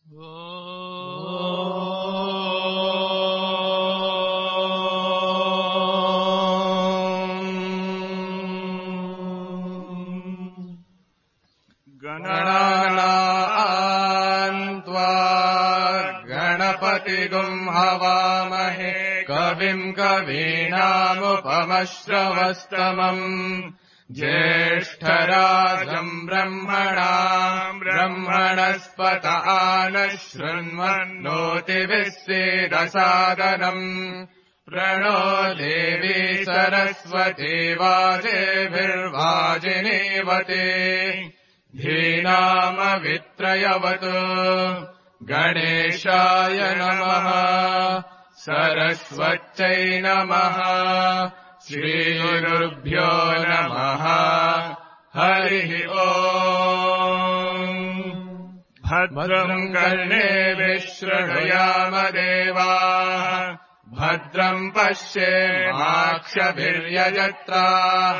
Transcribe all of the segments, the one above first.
गणपतिगुम् हवामहे कविम् कवीनामुपमश्रवस्तमम् ज्येष्ठराजम् ब्रह्मणाम् ब्रह्मणस्पत आनः शृण्वन्नोतिभिः सीदसादनम् प्रणो देवी सरस्वती वाजेभिर्वाजिनीवते धीनामवित्रयवतु गणेशाय नमः सरस्वत्यै नमः श्रीगुरुभ्यो नमः हरिः ओम् भद्रम् कर्णेभिः शृणुयाम देवाः भद्रम् पश्येमाक्षभिर्यजत्राः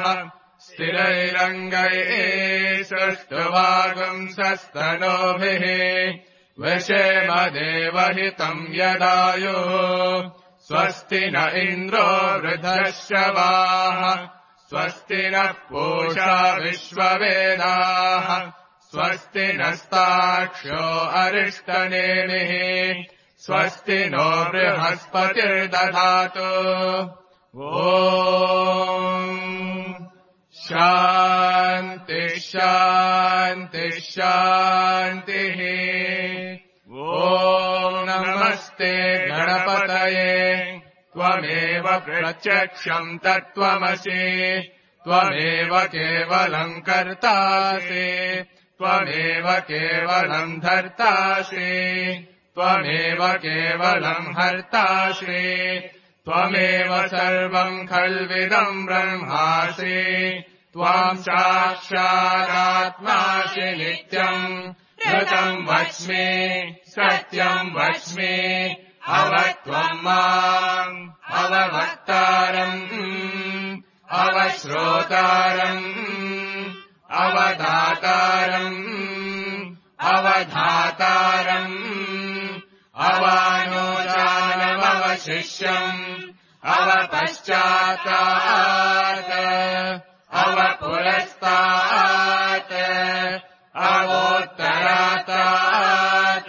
स्थिरैरङ्गैः सृष्टुवागुंसस्तनोभिः वशेम देवहितम् यदायुः स्वस्ति न इन्द्रो वृद्धश्रवाः स्वस्ति नः पूषा विश्ववेदाः स्वस्ति नस्ताक्ष्यो अरिष्टनेमिः स्वस्ति नो बृहस्पतिर्दधातु ॐ शान्ति शान्ति शान्तिः ॐ नमस्ते गणपतये त्वमेव प्रत्यक्षम् तत्त्वमसि त्वमेव केवलम् कर्तासि त्वमेव केवलम् धर्तासि त्वमेव केवलम् हर्तासि त्वमेव सर्वम् खल्विदम् ब्रह्मासि त्वाम् साक्षादात्मासि नित्यम् ऋतम् वच्मि सत्यम् वच्मि अवत्वम् माम् अववक्तारम् अवश्रोतारम् अवदातारम् अवधातारम् अवानोचानमवशिष्यम् अवपश्चातात् अवपुरस्तात् अवोत्तरातात्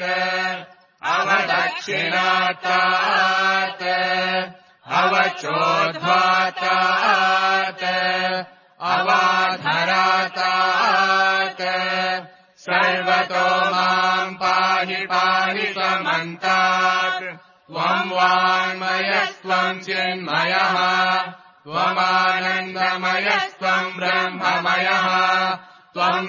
अवदक्षिणातात् अवचोद्ध्वातात् अवाधरातात् सर्वतो माम् पाहि पाहि समन्तात् त्वम् वाङ्मयस्त्वम् चिन्मयः त्वमानन्दमयस्त्वम् ब्रह्ममयः त्वम्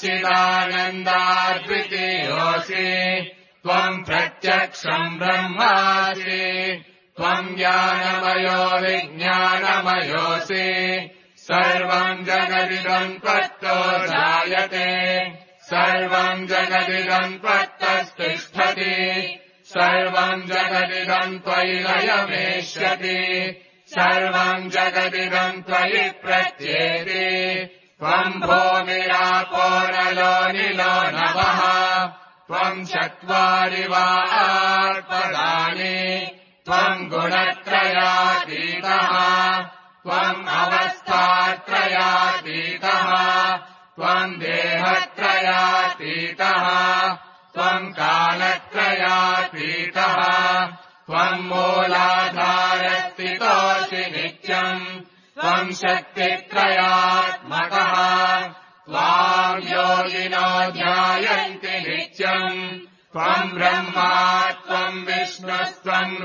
सच्चिदानन्दाद्वितीयोऽसि त्वम् प्रत्यक्षम् ब्रह्मासि त्वम् ज्ञानमयो विज्ञानमयोऽसि सर्वम् जगदिदम् त्वत्तो जायते सर्वम् जगदिदम् त्वत्तस्तिष्ठति सर्वम् जगदिदम् त्वयि लयमेष्यति सर्वम् जगदिदम् त्वयि प्रत्येति त्वम् भूमिरापो नलो निलो नभः त्वम् चत्वारि वाक्पदानि त्वम् गुणत्रयातीतः त्वम् अवस्थात्रयातीतः त्वम् देहत्रयातीतः त्वम् कालत्रयातीतः त्वम् मूलाधारस्थितोऽसि नित्यम् त्वम् शक्तित्रयात्मकः त्वाम् योगिनो ध्यायन्ति नित्यम् त्वम् ब्रह्मा त्वम् विष्णुस्त्वम्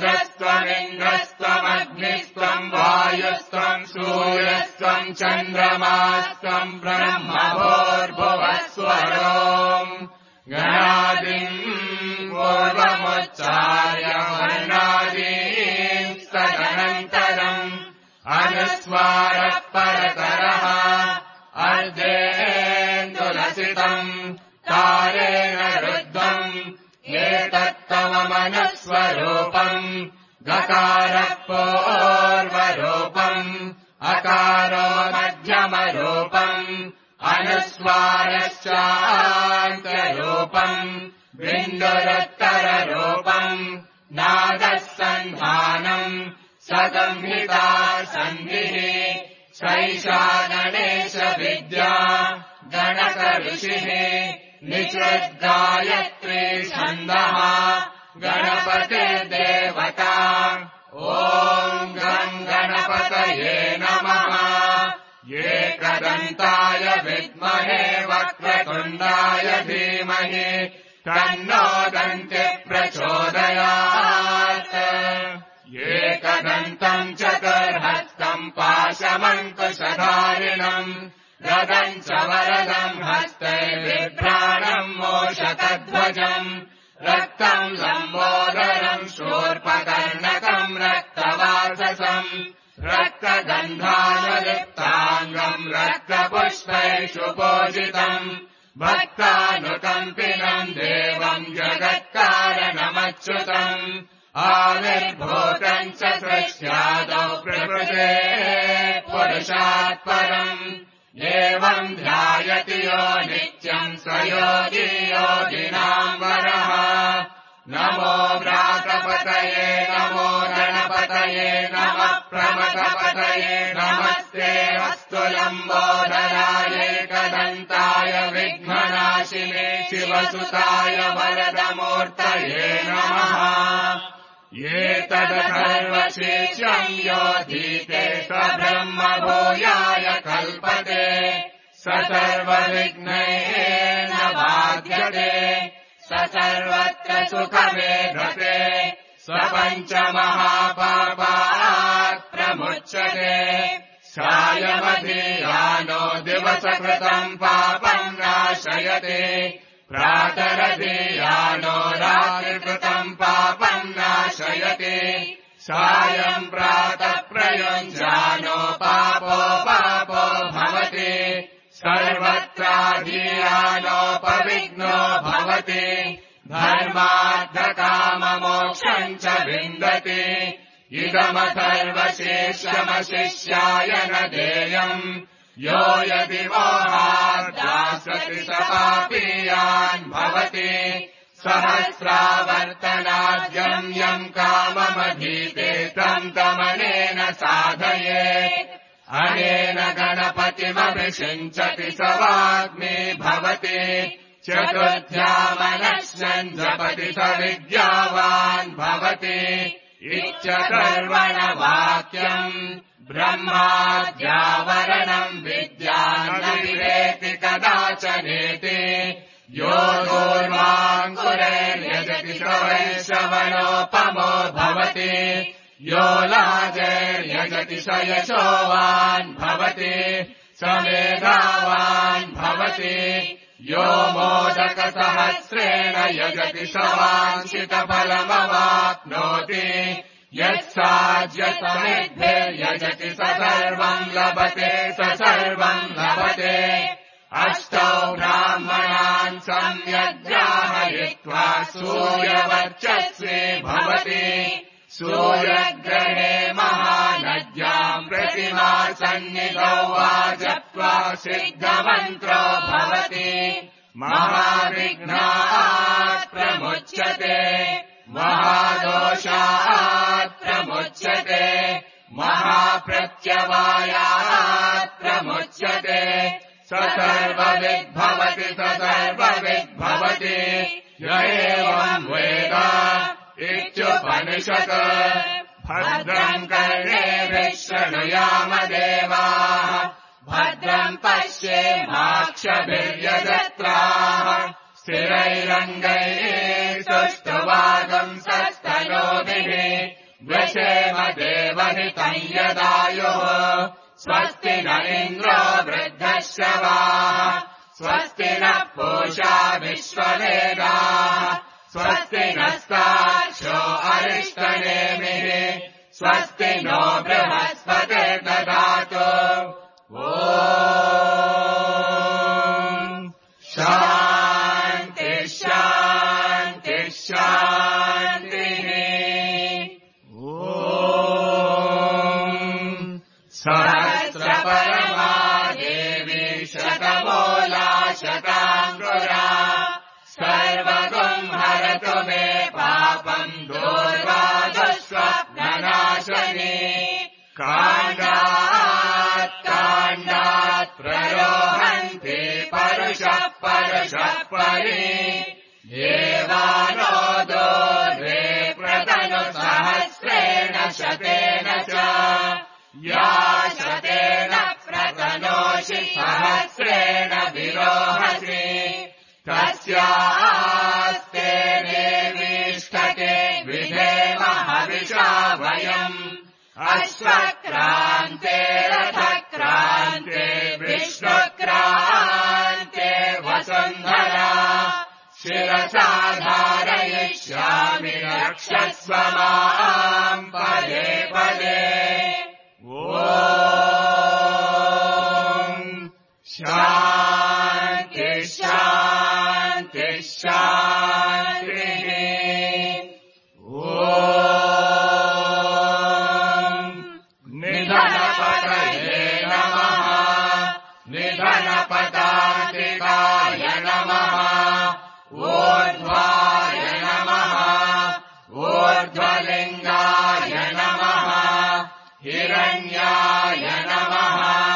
रुद्रस्त्वमिन्द्रस्त्वमग्निस्त्वम् वायुस्त्वम् सूर्यस्त्वम् चन्द्रमास्त्वम् ब्रह्म भूर्भुवस्वरोम् गणादिम् पूर्वमुच्चार्य वर्णादीम् तदनन्तरम् अनुस्वारः परतरः अर्धेन्दुलसितम् तारेण रुद्धम् एतत्तममनुस्वरूपम् गकारः पूर्वरूपम् अकारो मध्यमरूपम् अनुस्वारश्चान्तरे रूपम् बिन्दुरुत्तररूपम् नादः सन्धानम् संहिता सन्धिः सैषा गणेशविद्या गणकऋषिः निचृद्गायत्री छन्दः गणपतिर्देवता ॐ गम् गणपतये नमः एकदन्ताय विद्महे वक्रतुण्डाय धीमहि तन्नो दन्तिः प्रचोदयात् एकदन्तम् चतुर्हस्तम् पाशमङ्कुशधारिणम् गदम् च वरदम् हस्तैर्बिभ्राणम् मोषकध्वजम् रक्तम् लम्बोदरम् शूर्पकर्णकम् रक्तवाससम् रक्तगन्धानुलिप्ताङ्गम् रक्तपुष्पैषु पूजितम् भक्तानुकम्पिनम् देवम् जगत्कारणमच्युतम् आविर्भूतम् च सृष्ट्यादौ प्रकृते पुरुषात् परम् एवम् ध्यायति यो नित्यम् स योगी योगिनाम् वरः नमो व्रातपतये नमो गणपतये नमः प्रमथपतये नमस्ते अस्तु लम्बोदराय एकदन्ताय विघ्ननाशिने शिवसुताय वरदमूर्तये नमः एतदथर्वशीर्षम् योधीते स ब्रह्म भूयाय कल्पते स सर्वविघ्नैः न बाध्यते स सर्वत्र सुखमेधते स पञ्चमहापापात् प्रमुच्यते सायमधीयानो दिवसकृतम् पापम् नाशयते प्रातरधीयानो रात्रिकृतम् पापम् नाशयते सायम् प्रातः प्रयुञ्जानो पापो भवति सर्वत्राधीयानोपविघ्नो भवति धर्मार्थकाममोक्षम् च विन्दति इदमथर्वशेषमशिष्याय न देयम् यो यदि मोहार्दासति स पापीयान् भवति सहस्रावर्तनाद्यम् यम् काममधीते तम् तमनेन साधयेत् अनेन गणपतिमभिषिञ्चति स वाग्मी भवति चतुर्थ्यामनश्यन् जपति स विद्यावान् भवति इत्यथर्वणवाक्यम् ब्रह्माद्यावरणम् विद्याम् न विवेति कदाचनेति यो दूर्वाङ्कुरैर्यजति स वैश्रवणोपमो भवति यो लाजैर्यजति स यशोवान् भवति स मेधावान् भवति यो मोदकसहस्रेण यजति स वाञ्छितफलमवाप्नोति यत्साज्यसमिद्भिर्यजति स सर्वम् लभते स सर्वम् लभते अष्टौ ब्राह्मणान् सम्यग्राहयित्वा सूर्यवर्चस्वी भवति सूर्यग्रहे महानद्याम् प्रतिमा सन्निधौ वा जप्त्वा सिद्धमन्त्रो भवति महाविघ्नात् प्रमुच्यते महादोषात् प्रमुच्यते महाप्रत्यवायात् प्रमुच्यते स सर्वविद्भवति स सर्वविद्भवति य एवम् वेद इत्युपनिषत् भद्रम् कर्णेभिः शृणुयाम देवाः भद्रम् पश्येमाक्षभिर्यजत्राः स्थिरैरङ्गैः सुष्ठुवागुंसस्तनूभिः व्यशेम देवहितम् यदायुः स्वस्ति न इन्द्रो वृद्धश्रवाः स्वस्ति नः पूषा विश्ववेदाः स्वस्ति नस्ताक्षो अरिष्टनेमिः स्वस्ति नो बृहस्पतिर्दधातु ॐ शान्ति शान्ति शान्तिः ॐ सहस्रपरमा देवी शतमूला शताङ्गुरा परि देवानो दोर्वे प्रतनु सहस्रेण शतेन च या शतेन प्रतनोषि सहस्रेण विरोहसि तस्यास्ते देवीष्टके विधेम हविषा वयम् अश्वक्रान्ते रथक्रान्ते विष्णुक्रान्ते वसुन्धरा शिरसा धारयिष्यामि रक्षस्व माम् पदे पदे ॐ शान्ति शान्ति शान्तिः निधनपतये नमः निधनपदान्तिकाय नमः ऊर्ध्वाय नमः ऊर्ध्वलिङ्गाय नमः हिरण्याय नमः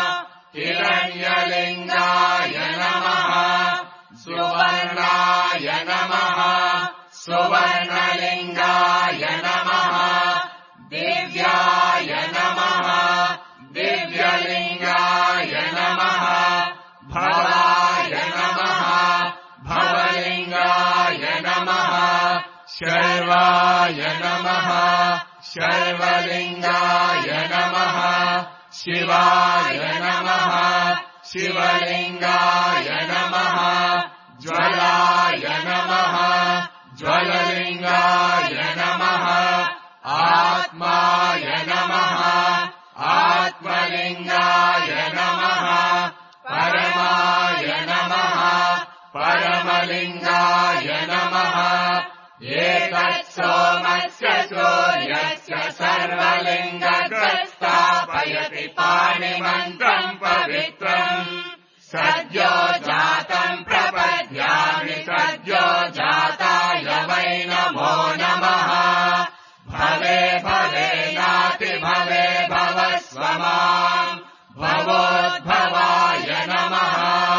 हिरण्यलिङ्गाय नमः सुवर्णाय नमः सुवर्णलिङ्गाय नमः दिव्याय नमः दिव्यलिङ्गाय नमः भवाय नमः भवलिङ्गाय नमः शर्वाय नमः शर्वलिङ्गाय नमः शिवाय नमः शिवलिङ्गाय नमः ज्वलाय नमः ज्वललिङ्गाय नमः आत्माय नमः आत्मलिङ्गाय नमः परमाय नमः परमलिङ्गाय नमः एतत्सोमस्य सूर्यस्य सर्वलिङ्गग्रस्तापयति पाणिमन्त्रम् पवित्रम् सद्यो जातम् प्रपद्यामि सद्यो जाताय वै नमो नमः भवे भवे नाति भवे भवस्व माम् भवोद्भवाय नमः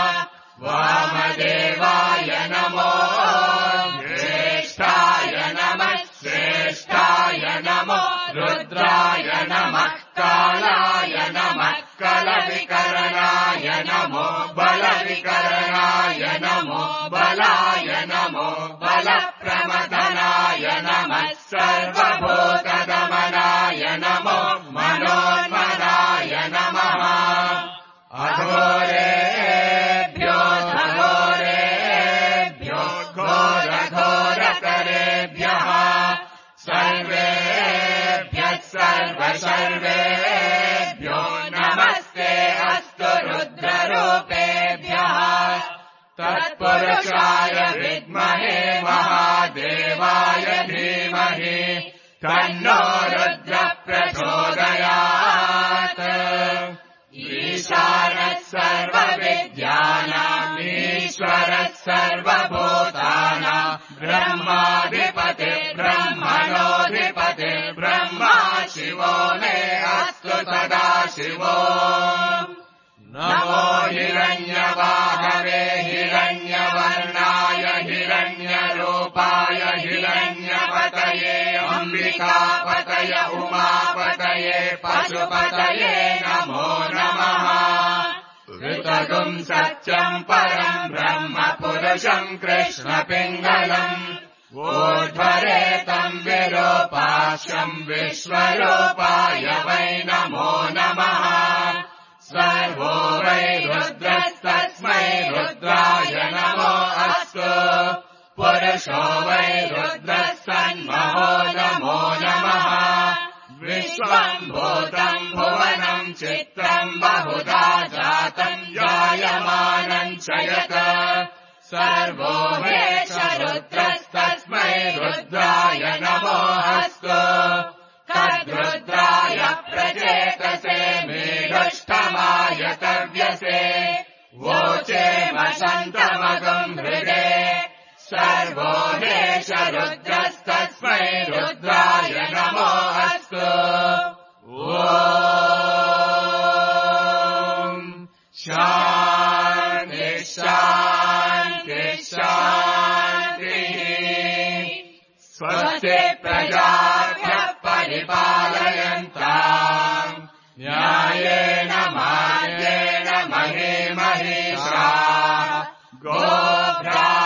वामदेवाय नमो ज्येष्ठाय नमः श्रेष्ठाय नमो रुद्राय नमः कालाय नमः कलविकरणाय नमो बलविकरणाय नमो बलाय नमो बलप्रमथनाय नमः सर्वभूतदमनाय नमो मनोन्मनाय नमः अघोरेभ्यो घोरेभ्यो घोरघोरकरेभ्यः सर्वेभ्यः सर्वेभ्यो नमस्ते अस्तु रुद्ररूपेभ्यः तत्पुरुषाय विद्महे महादेवाय धीमहि तन्नो रुद्रः प्रचोदयात् ईशानः सर्वविद्यानाम् ईश्वरः सर्वभूतानाम् ब्रह्माधिपतिर्ब्रह्मणोऽधिपति ब्रह्मा शिवो मे अस्तु सदा शिवो नमो हिरण्यवाहवे हिरण्यवर्णाय हिरण्यरूपाय हिरण्यपतये अम्बिकापतय उमापतये पशुपतये नमो नमः ऋतगुम् सत्यम् परम् ब्रह्म पुरुषम् कृष्णपिङ्गलम् ऊर्ध्वरेतम् विरूपाक्षम् विश्वरूपाय वै नमो नमः सर्वो वै रुद्रस्तस्मै रुद्राय नमो अस्तु पुरुषो वै रुद्रः सन्महो नमो नमः विश्वम् भूतम् भुवनम् चित्रम् बहुधा जातम् जायमानम् च यत् सर्वो हेष रुद्रस्तस्मै रुद्राय नमो अस्तु तद्रुद्राय प्रचेतसे मेघष्टमाय तव्यसे वोचेम सन्तमगम् हृदे सर्वो हेष रुद्रस्तस्मै रुद्राय नमो अस्तु ॐ शान्ति शान्ति शान्तिः। स्वस्ति प्रजाभ्यः परिपालयन्ताम् न्यायेन मार्गेण महीमहीषा गोब्राह्मणेभ्यः